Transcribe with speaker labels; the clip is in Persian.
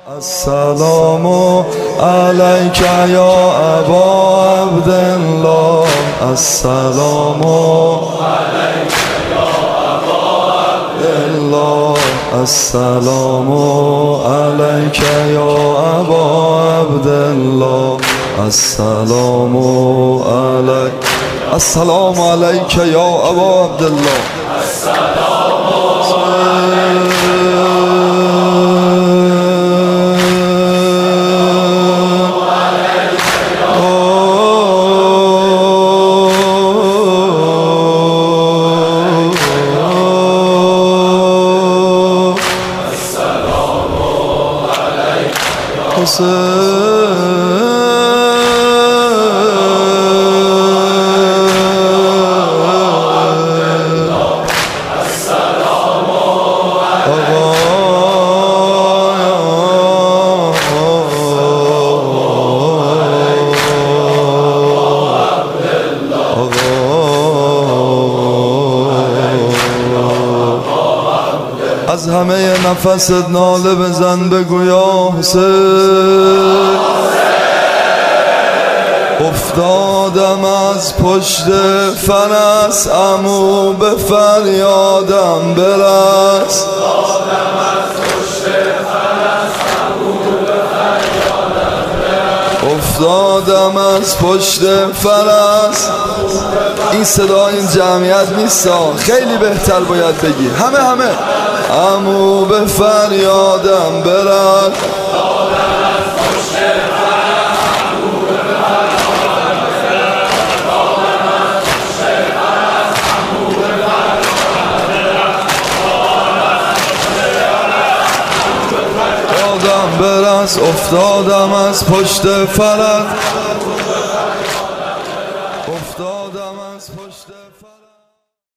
Speaker 1: السلام علیک یا ابا عبدالله. السلام علیک یا ابا عبدالله. السلام علیک یا ابا عبدالله. السلام علیک. السلام علیک یا ابا عبدالله. از همه نفست ناله بزن بگو یا حسین. افتادم از پشت فرس عمو به فریادم برس. افتادم از پشت فرس. این صدا این جمعیت نیست، خیلی بهتر باید بگی همه عمو به فریادم برد. برس افتادم از پشت فرس. افتادم از پشت فرس.